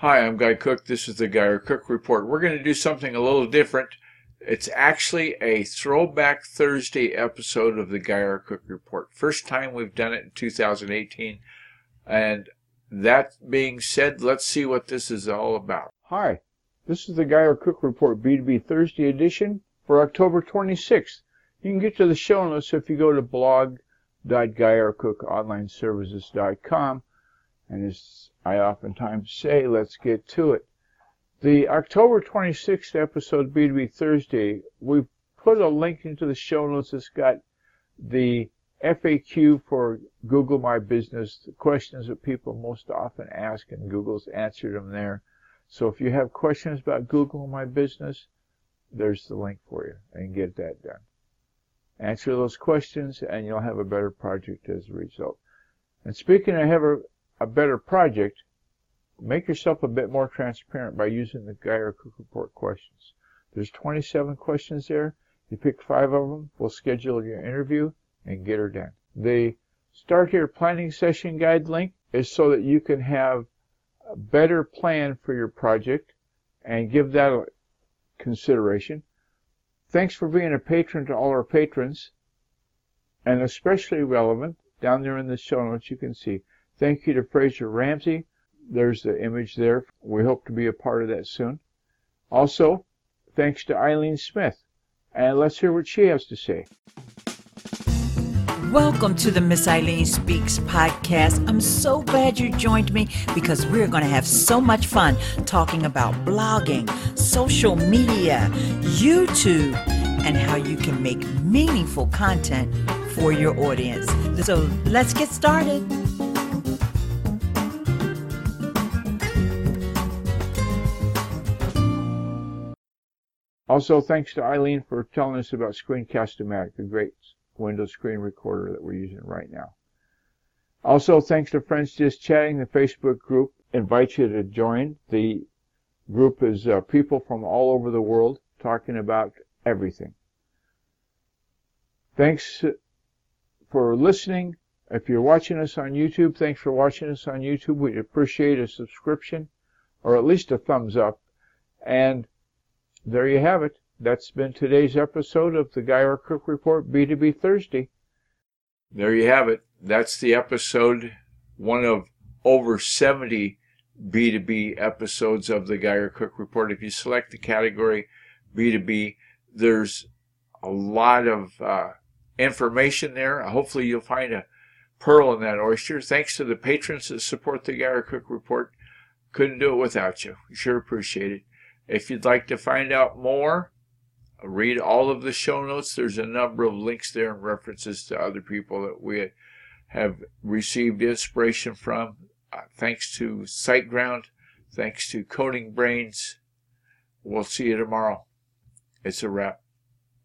Hi, I'm Guy Cook. This is the Guy Cook Report. We're going to do something a little different. It's actually a Throwback Thursday episode of the Guy Cook Report. First time we've done it in 2018. And that being said, let's see what this is all about. Hi, this is the Guy Cook Report B2B Thursday edition for October 26th. You can get to the show notes if you go to blog.guyrcookonlineservices.com. And as I oftentimes say, let's get to it. The October 26th episode, B2B Thursday, we've put a link into the show notes that's got the FAQ for Google My Business, the questions that people most often ask, and Google's answered them there. So if you have questions about Google My Business, there's the link for you, and get that done. Answer those questions, and you'll have a better project as a result. And speaking of have a better project, make yourself a bit more transparent by using the Guy Cook Report questions. There's 27 questions there. You pick 5 of them, we'll schedule your interview and get her done. The Start Here Planning Session Guide link is so that you can have a better plan for your project and give that a consideration. Thanks for being a patron to all our patrons, and especially relevant, down there in the show notes you can see. Thank you to Fraser Ramsey. There's the image there. We hope to be a part of that soon. Also, thanks to Eileen Smith. And let's hear what she has to say. Welcome to the Miss Eileen Speaks podcast. I'm so glad you joined me because we're going to have so much fun talking about blogging, social media, YouTube, and how you can make meaningful content for your audience. So let's get started. Also, thanks to Eileen for telling us about Screencast-O-Matic, the great Windows screen recorder that we're using right now. Also, thanks to Friends Just Chatting, the Facebook group invites you to join. The group is people from all over the world talking about everything. Thanks for listening. If you're watching us on YouTube, thanks for watching us on YouTube. We'd appreciate a subscription or at least a thumbs up. And there you have it. That's been today's episode of the Guy Cook Report B2B Thursday. There you have it. That's the episode, one of over 70 B2B episodes of the Guy Cook Report. If you select the category B2B, there's a lot of information there. Hopefully you'll find a pearl in that oyster. Thanks to the patrons that support the Guy Cook Report. Couldn't do it without you. We sure appreciate it. If you'd like to find out more, read all of the show notes. There's a number of links there and references to other people that we have received inspiration from. Thanks to SiteGround. Thanks to Coding Brains. We'll see you tomorrow. It's a wrap.